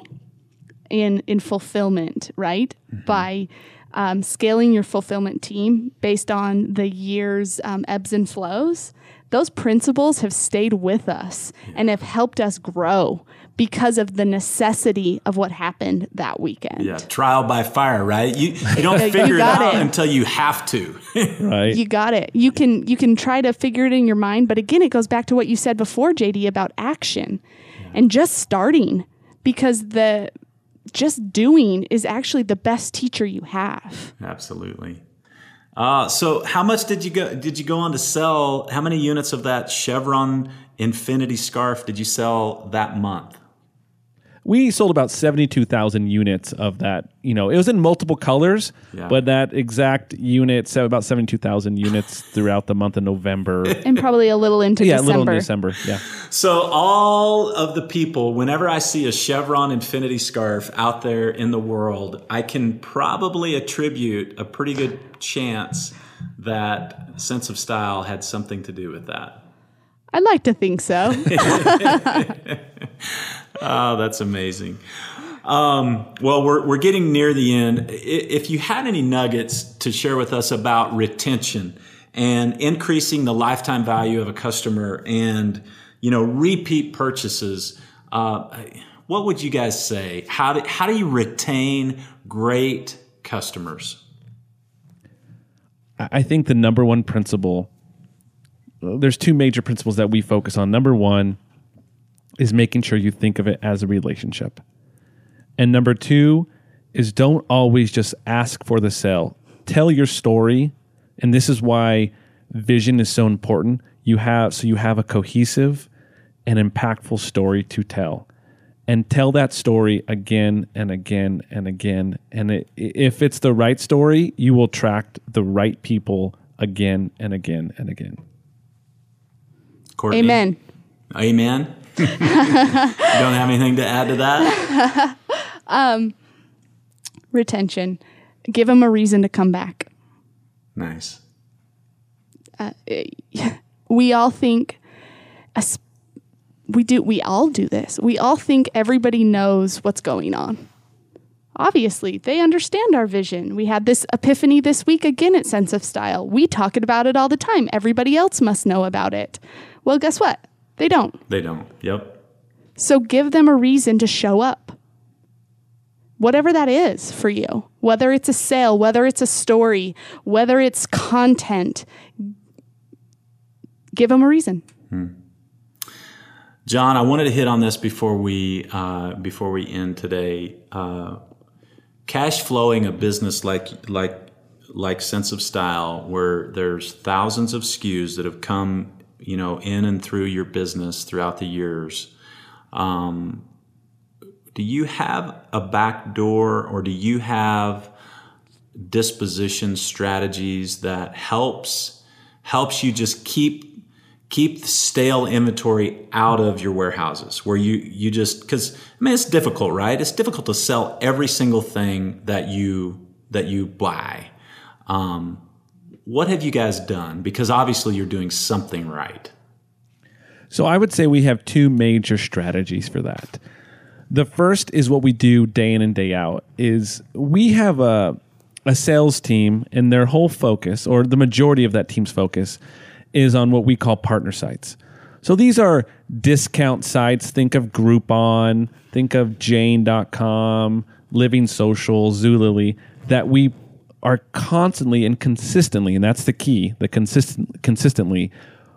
in in fulfillment, right? Mm-hmm. By um, scaling your fulfillment team based on the year's um, ebbs and flows, those principles have stayed with us and have helped us grow because of the necessity of what happened that weekend. Yeah, trial by fire, right? You you don't You figure it got out it. until you have to. Right. You got it. You can you can try to figure it in your mind, but again, it goes back to what you said before, J D, about action and just starting, because the just doing is actually the best teacher you have. Absolutely. Uh, so how much did you go did you go on to sell? How many units of that Chevron Infinity scarf did you sell that month? We sold about seventy-two thousand units of that. You know, it was in multiple colors, Yeah. but that exact unit, so about seventy-two thousand units throughout the month of November. And probably a little into yeah, a December. little in December. Yeah. So all of the people, whenever I see a Chevron Infinity scarf out there in the world, I can probably attribute a pretty good chance that Sense of Style had something to do with that. I'd like to think so. Oh, that's amazing. Um, well, we're we're getting near the end. I- If you had any nuggets to share with us about retention and increasing the lifetime value of a customer, and you know, repeat purchases, uh, what would you guys say? How do how do you retain great customers? I I think the number one principle, there's two major principles that we focus on. Number one is making sure you think of it as a relationship. And number two is don't always just ask for the sale. Tell your story. And this is why vision is so important. You have, so you have a cohesive and impactful story to tell. And tell that story again and again and again. And it, if it's the right story, you will attract the right people again and again and again. Courtney? Amen. Amen. You don't have anything to add to that? Retention. Give them a reason to come back. Nice. We all think, as- we do, we all do this. We all think everybody knows what's going on. Obviously, they understand our vision. We had this epiphany this week again at Sense of Style. We talk about it all the time. Everybody else must know about it. Well, guess what? They don't. They don't. Yep. So give them a reason to show up. Whatever that is for you, whether it's a sale, whether it's a story, whether it's content, give them a reason. John, I wanted to hit on this before we uh, before we end today. Uh, cash flowing a business like like like Sense of Style, where there's thousands of S K Us that have come, you know, in and through your business throughout the years. Um, do you have a back door, or do you have disposition strategies that helps helps you just keep keep the stale inventory out of your warehouses, where you you just, because I mean, it's difficult, right? It's difficult to sell every single thing that you that you buy. Um, what have you guys done? Because obviously you're doing something right. So I would say we have two major strategies for that. The first is what we do day in and day out is we have a, a sales team, and their whole focus, or the majority of that team's focus, is on what we call partner sites. So these are discount sites. Think of Groupon, think of Jane dot com, Living Social, Zulily, that we are constantly and consistently, and that's the key, the consistent, consistently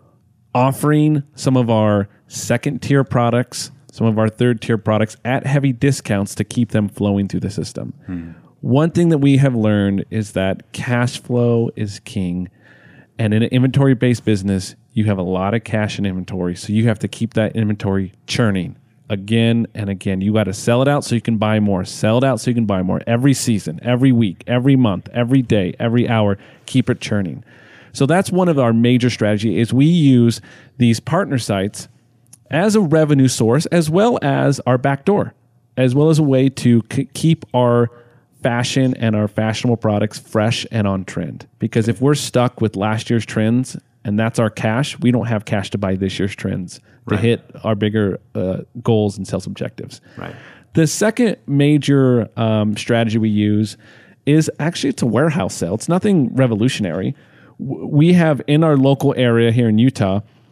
offering some of our second tier products, some of our third tier products at heavy discounts to keep them flowing through the system. Hmm. One thing that we have learned is that cash flow is king. And in an inventory-based business, you have a lot of cash in inventory, so you have to keep that inventory churning again and again. You got to sell it out so you can buy more. Sell it out so you can buy more. Every season, every week, every month, every day, every hour, keep it churning. So that's one of our major strategy is we use these partner sites as a revenue source, as well as our back door, as well as a way to c- keep our fashion and our fashionable products fresh and on trend. Because if we're stuck with last year's trends and that's our cash, we don't have cash to buy this year's trends to Right. hit our bigger uh, goals and sales objectives. Right. The second major um, strategy we use is actually it's a warehouse sale. It's nothing revolutionary. W- We have in our local area here in Utah,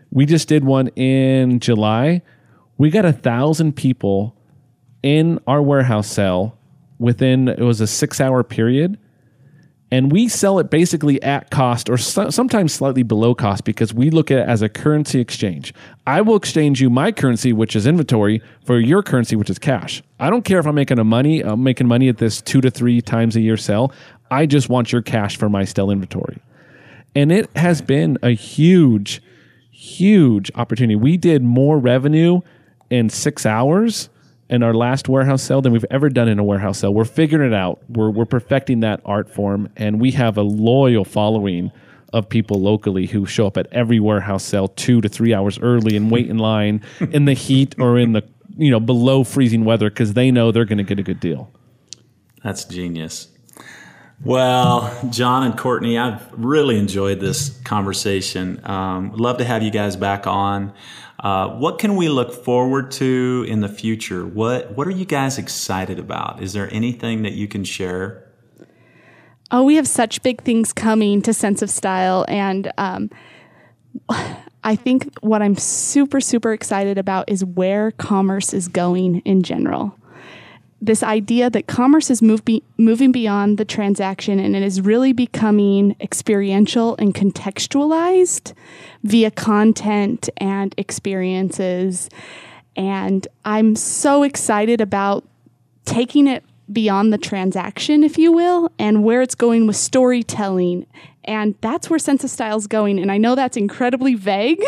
We just did one in July. We got a thousand people in our warehouse sale within, it was a six hour period. And we sell it basically at cost or so, sometimes slightly below cost because we look at it as a currency exchange. I will exchange you my currency, which is inventory, for your currency, which is cash. I don't care if I'm making a money, I'm making money at this two to three times a year sale. I just want your cash for my still inventory. And it has been a huge, huge opportunity. We did more revenue in six hours in our last warehouse sale than we've ever done in a warehouse sale. We're figuring it out. We're we're perfecting that art form, and we have a loyal following of people locally who show up at every warehouse sale two to three hours early and wait in line in the heat or in the you know below freezing weather because they know they're going to get a good deal. That's genius. Well, John and Courtney, I've really enjoyed this conversation. Um, love to have you guys back on. Uh, what can we look forward to in the future? What What are you guys excited about? Is there anything that you can share? Oh, we have such big things coming to Sense of Style. And um, I think what I'm super, super excited about is where commerce is going in general. This idea that commerce is move be, moving beyond the transaction and it is really becoming experiential and contextualized via content and experiences. And I'm so excited about taking it beyond the transaction, if you will, and where it's going with storytelling. And that's where Sense of Style is going. And I know that's incredibly vague,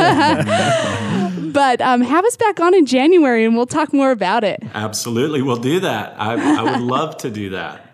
but um, have us back on in January and we'll talk more about it. Absolutely. We'll do that. I, I would love to do that.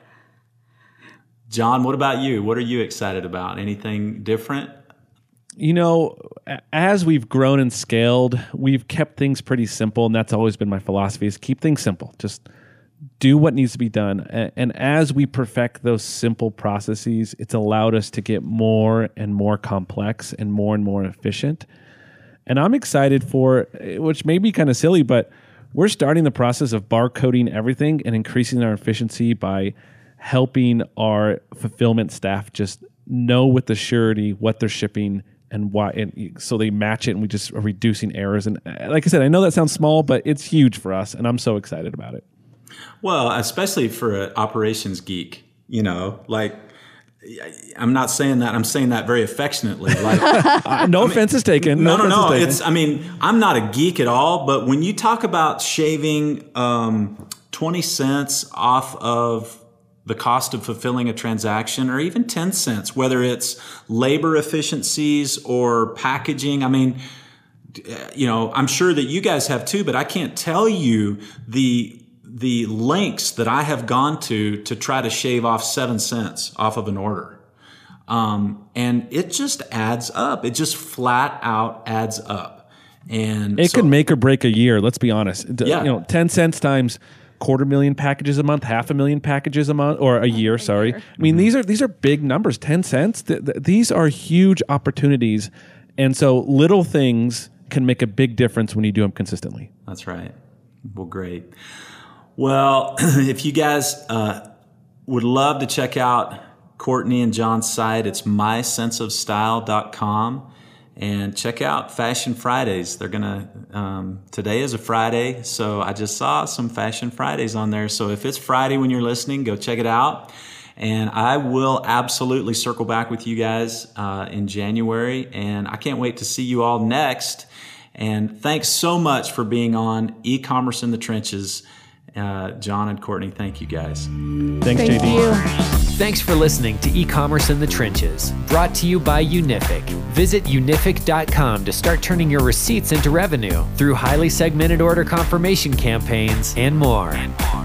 John, what about you? What are you excited about? Anything different? You know, as we've grown and scaled, we've kept things pretty simple. And that's always been my philosophy is keep things simple. Just do what needs to be done. And as we perfect those simple processes, it's allowed us to get more and more complex and more and more efficient. And I'm excited for, which may be kind of silly, but we're starting the process of barcoding everything and increasing our efficiency by helping our fulfillment staff just know with the surety what they're shipping and why, and so they match it and we just are reducing errors. And like I said, I know that sounds small, but it's huge for us and I'm so excited about it. Well, especially for an operations geek, you know, like I'm not saying that. I'm saying that very affectionately. Like, uh, no I mean, offense is taken. No, no, no. no. It's. I mean, I'm not a geek at all. But when you talk about shaving um, twenty cents off of the cost of fulfilling a transaction, or even ten cents, whether it's labor efficiencies or packaging, I mean, you know, I'm sure that you guys have too. But I can't tell you the. the lengths that I have gone to to try to shave off seven cents off of an order. Um, and it just adds up. It just flat out adds up. And it so, could make or break a year. Let's be honest. Yeah. You know, ten cents times quarter million packages a month, half a million packages a month, or a year, a sorry. Year. I mean, mm-hmm. these are, these are big numbers, ten cents. Th- th- these are huge opportunities. And so little things can make a big difference when you do them consistently. That's right. Well, great. Well, if you guys uh, would love to check out Courtney and John's site, it's my sense of style dot com, and check out Fashion Fridays. They're gonna um, today is a Friday, so I just saw some Fashion Fridays on there. So if it's Friday when you're listening, go check it out. And I will absolutely circle back with you guys uh, in January, and I can't wait to see you all next. And thanks so much for being on E-Commerce in the Trenches. Uh, John and Courtney, thank you guys. Thanks, thank J D. You. Thanks for listening to E-Commerce in the Trenches, brought to you by Unific. Visit unific dot com to start turning your receipts into revenue through highly segmented order confirmation campaigns and more. And more.